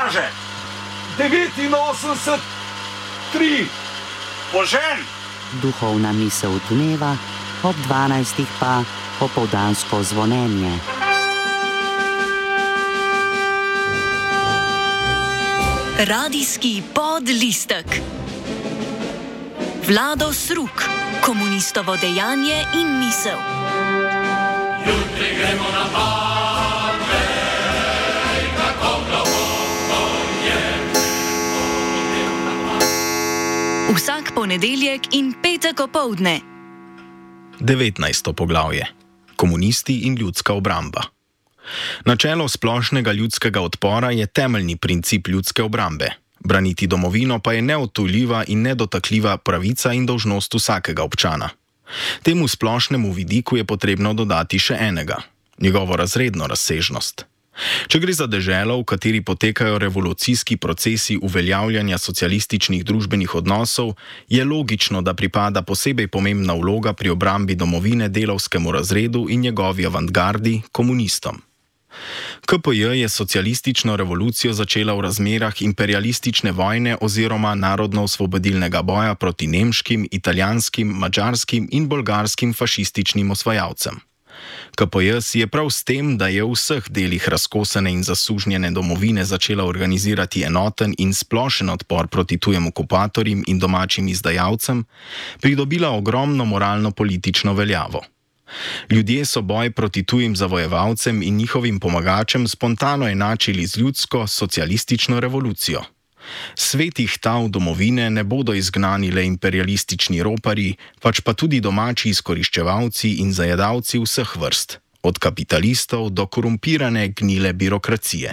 kaže? 89,3. Požen! Duhovna misel dneva, ob 12. pa popoldansko zvonjenje. Radijski podlistek. Vlado Sruk, komunistovo dejanje in misel. Jutri gremo na Pave, kako globoko je. Vsak ponedeljek in petek opoldne. 19. poglavje. Komunisti in ljudska obramba. Načelo splošnega ljudskega odpora je temeljni princip ljudske obrambe. Braniti domovino pa je neodtujljiva in nedotakljiva pravica in dolžnost vsakega občana. Temu splošnemu vidiku je potrebno dodati še enega, njegovo razredno razsežnost. Če gre za deželo, v kateri potekajo revolucijski procesi uveljavljanja socialističnih družbenih odnosov, je logično, da pripada posebej pomembna vloga pri obrambi domovine delavskemu razredu in njegovi avantgardi, komunistom. KPJ je socialistično revolucijo začela v razmerah imperialistične vojne oziroma narodno-osvobodilnega boja proti nemškim, italijanskim, madžarskim in bolgarskim fašističnim osvajalcem. KPJ si je prav s tem, da je v vseh delih razkosane in zasužnjene domovine začela organizirati enoten in splošen odpor proti tujim okupatorjem in domačim izdajalcem, pridobila ogromno moralno-politično veljavo. Ljudje so boj proti tujim zavojevalcem in njihovim pomagačem spontano enačili z ljudsko socialistično revolucijo. Svetih tav domovine ne bodo izgnani le imperialistični roparji, pač pa tudi domači izkoriščevalci in zajedavci vseh vrst, od kapitalistov do korumpirane gnile birokracije.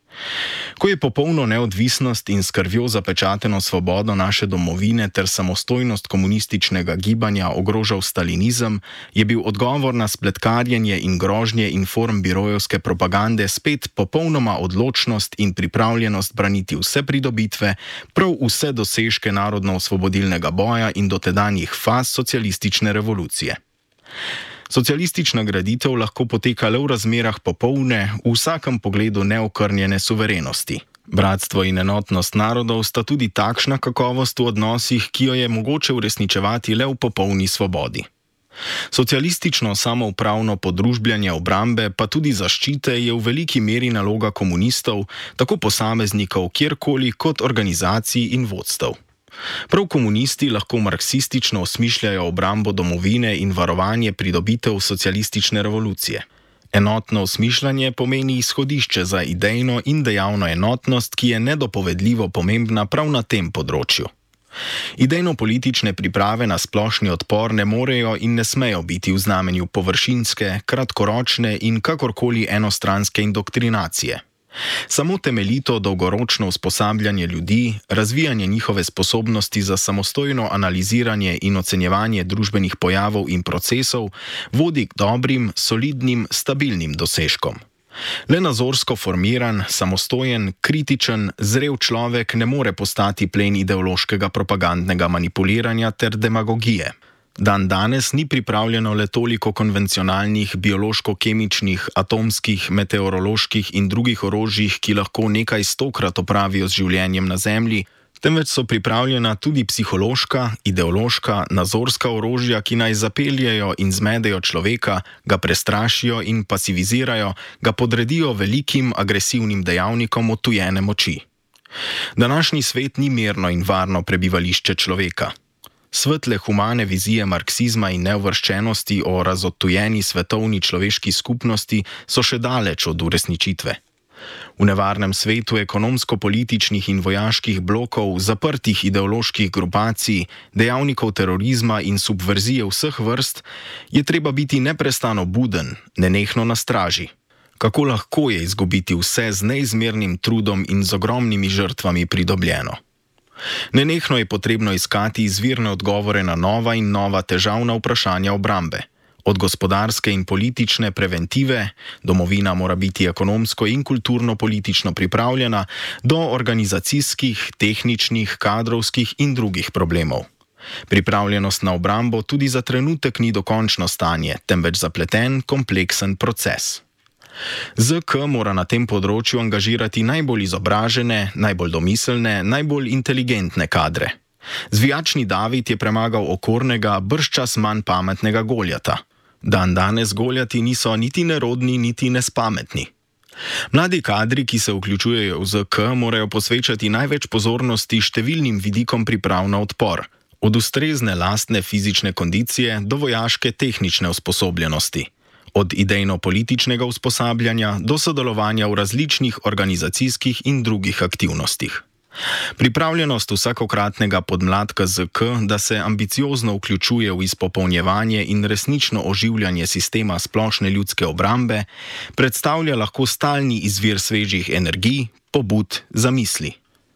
Ko je popolno neodvisnost in s krvjo zapečateno svobodo naše domovine ter samostojnost komunističnega gibanja ogrožal stalinizem, je bil odgovor na spletkarjenje in grožnje informbirojevske propagande spet popolnoma odločnost in pripravljenost braniti vse pridobitve, prav vse dosežke narodno-osvobodilnega boja in dotedanjih faz socialistične revolucije. Socialistična graditev lahko poteka le v razmerah popolne, v vsakem pogledu neokrnjene suverenosti. Bratstvo in enotnost narodov sta tudi takšna kakovost v odnosih, ki jo je mogoče uresničevati le v popolni svobodi. Socialistično samoupravno podružbljanje obrambe, pa tudi zaščite, je v veliki meri naloga komunistov, tako posameznikov kjerkoli kot organizacij in vodstev. Prav komunisti lahko marksistično osmišljajo obrambo domovine in varovanje pridobitev socialistične revolucije. Enotno osmišljanje pomeni izhodišče za idejno in dejavno enotnost, ki je nedopovedljivo pomembna prav na tem področju. Idejno-politične priprave na splošni odpor ne morejo in ne smejo biti v znamenju površinske, kratkoročne in kakorkoli enostranske indoktrinacije. Samo temeljito dolgoročno usposabljanje ljudi, razvijanje njihove sposobnosti za samostojno analiziranje in ocenjevanje družbenih pojavov in procesov vodi k dobrim, solidnim, stabilnim dosežkom. Le nazorsko formiran, samostojen, kritičen, zrel človek ne more postati plen ideološkega propagandnega manipuliranja ter demagogije. Dan danes ni pripravljeno le toliko konvencionalnih, biološko-kemičnih, atomskih, meteoroloških in drugih orožjih, ki lahko nekaj stokrat opravijo z življenjem na Zemlji, temveč so pripravljena tudi psihološka, ideološka, nazorska orožja, ki naj zapeljejo in zmedejo človeka, ga prestrašijo in pasivizirajo, ga podredijo velikim agresivnim dejavnikom odtujene moči. Današnji svet ni mirno in varno prebivališče človeka. Svetle humane vizije marksizma in neuvrščenosti o razodtujeni svetovni človeški skupnosti so še daleč od uresničitve. V nevarnem svetu ekonomsko-političnih in vojaških blokov, zaprtih ideoloških grupacij, dejavnikov terorizma in subverzije vseh vrst, je treba biti neprestano buden, nenehno na straži. Kako lahko je izgubiti vse z neizmernim trudom in z ogromnimi žrtvami pridobljeno? Nenehno je potrebno iskati izvirne odgovore na nova in nova težavna vprašanja obrambe. Od gospodarske in politične preventive, domovina mora biti ekonomsko in kulturno-politično pripravljena, do organizacijskih, tehničnih, kadrovskih in drugih problemov. Pripravljenost na obrambo tudi za trenutek ni dokončno stanje, temveč zapleten, kompleksen proces. ZK mora na tem področju angažirati najbolj izobražene, najbolj domiselne, najbolj inteligentne kadre. Zvijačni David je premagal okornega, bržčas manj pametnega Goljata. Danes Goljati niso niti nerodni, niti nespametni. Mladi kadri, ki se vključujejo v ZK, morajo posvečati največ pozornosti številnim vidikom priprav na odpor, od ustrezne lastne fizične kondicije do vojaške tehnične usposobljenosti, od idejno-političnega usposabljanja do sodelovanja v različnih organizacijskih in drugih aktivnostih. Pripravljenost vsakokratnega podmladka ZK, da se ambiciozno vključuje v izpopolnjevanje in resnično oživljanje sistema splošne ljudske obrambe, predstavlja lahko stalni izvir svežih energij, pobud, zamisli.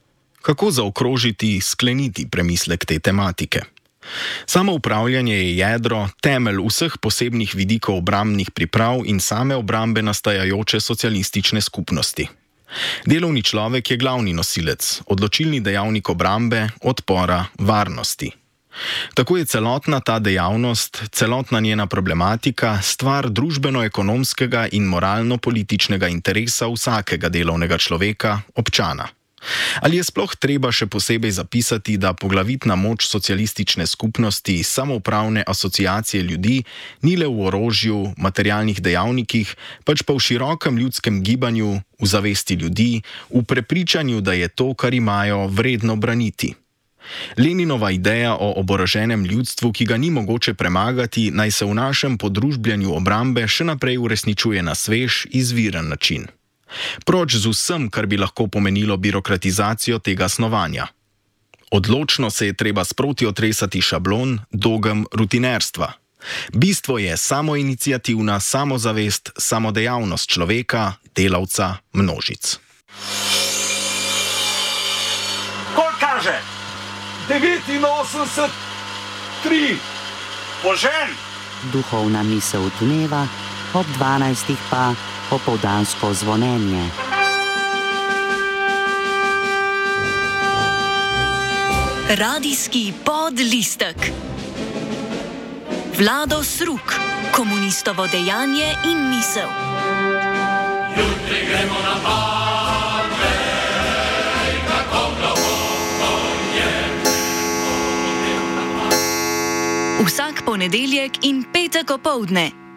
Kako zaokrožiti, skleniti premislek te tematike? Samoupravljanje je jedro, temelj vseh posebnih vidikov obrambnih priprav in same obrambe nastajajoče socialistične skupnosti. Delovni človek je glavni nosilec, odločilni dejavnik obrambe, odpora, varnosti. Tako je celotna ta dejavnost, celotna njena problematika stvar družbeno-ekonomskega in moralno-političnega interesa vsakega delovnega človeka, občana. Ali je sploh treba še posebej zapisati, da poglavitna moč socialistične skupnosti, samoupravne asociacije ljudi, ni le v orožju, materialnih dejavnikih, pač pa v širokem ljudskem gibanju, v zavesti ljudi, v prepričanju, da je to, kar imajo, vredno braniti. Leninova ideja o oboroženem ljudstvu, ki ga ni mogoče premagati, naj se v našem podružbljanju obrambe še naprej uresničuje na svež, izviren način. Proč z vsem, kar bi lahko pomenilo birokratizacijo tega snovanja. Odločno se je treba sproti otresati šablon, dogem, rutinerstva. Bistvo je samoiniciativna samozavest, samodejavnost človeka, delavca, množic. Koliko kaže? 89, 3. Požen! Duhovna misel dneva, ob 12. pa opoldansko zvonjenje. Radijski podlistek. Vlado Sruk, komunistovo dejanje in misel. Jutri gremo na Barbej, kako globoko je. Vsak ponedeljek in petek opoldne.